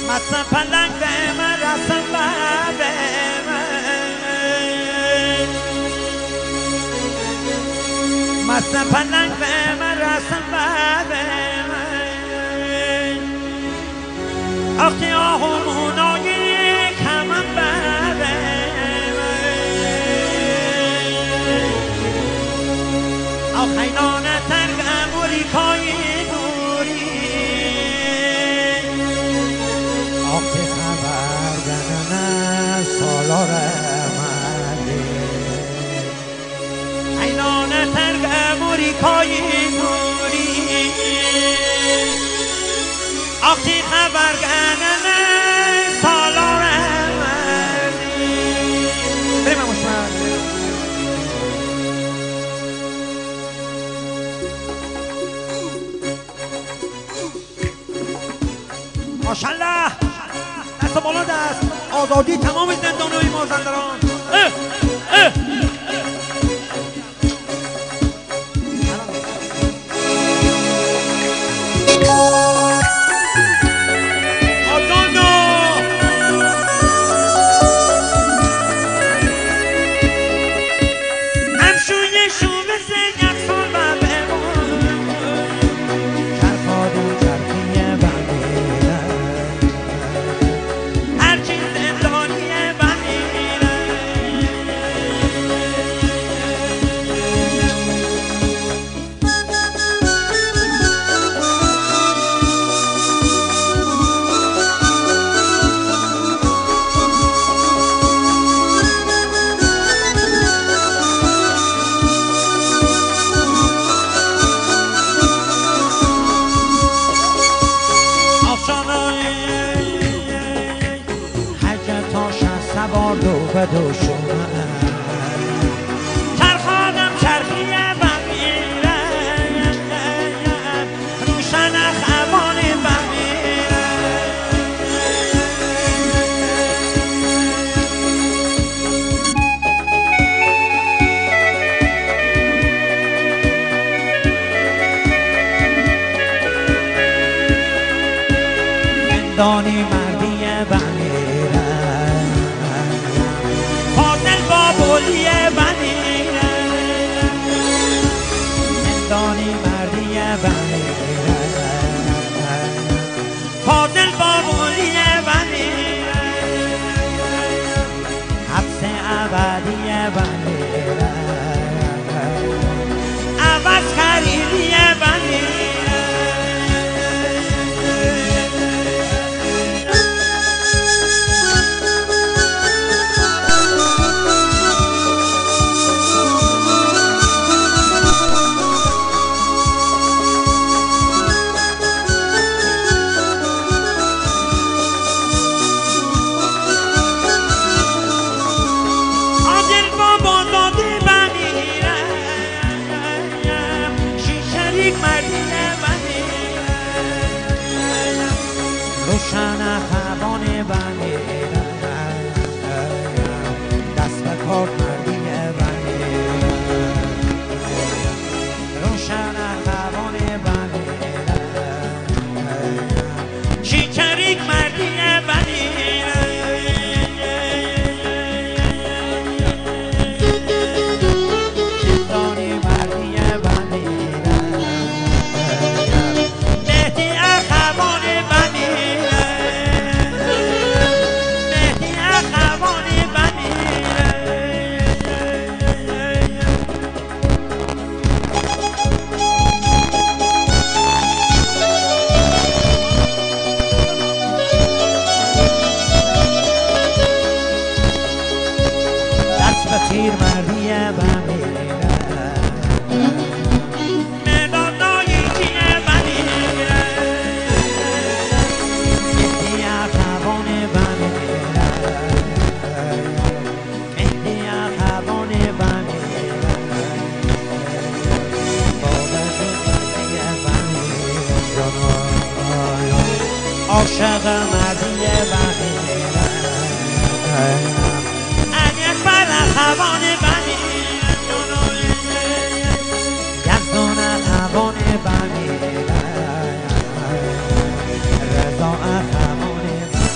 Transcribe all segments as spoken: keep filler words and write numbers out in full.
مثلا پلنگ به من رسم به من مثلا پلنگ به من رسم به من آخی آهمونای کمم به آخینان ترگ امریکایی نوری آخی خبر گنن سالار مردی اینان ترگ امریکایی نوری آخی خبر گنن سالار مردی بریم مشمر ماشالله دست بالا دست آزادی تمام زندانهای مازندران اه اه و دوشونه چرخانم چرخیه و میره روشن خوانی و میره زندانی مردیه و میره بولیه بنیره زندانی مردیه بنیره فاضل با بولیه بنیره حبس ابدیه بنیره عوض خریدیه بنیره روشن خوان بنیره دست به کار مردیه بنیره روشن خوان بنیره شیچریک مردیه بنیره زندانی مردیه بنیره مهدی اخوان بنیره تیر مردیه بمیره مدادای کیه بمیره مهدی اخوان بمیره مهدی اخوان بمیره بابا مردیه بمیره عاشق مردیه بمیره خوان بنیره یزدان خوان بنیره رضا خوان بنیره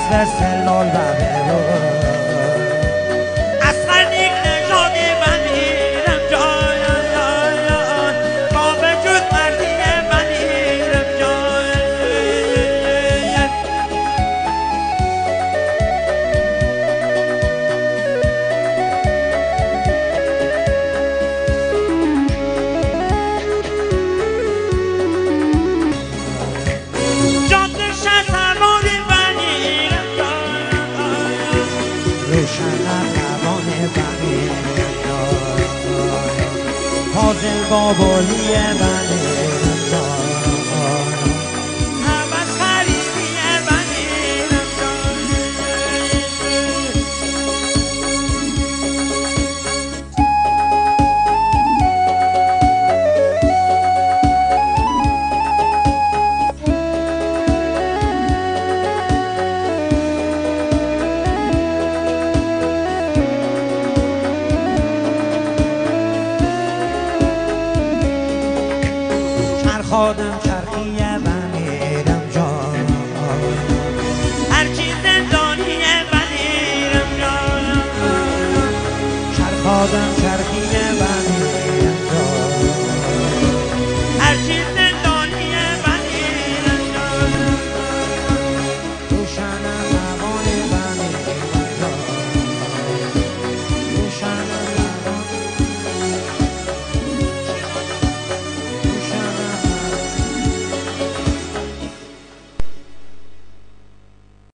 مثل سلال و برون از خلیق نژاد من میرم جایان با وجود مردی من میرم جایان روشن اخوان بنی تازه بابولی من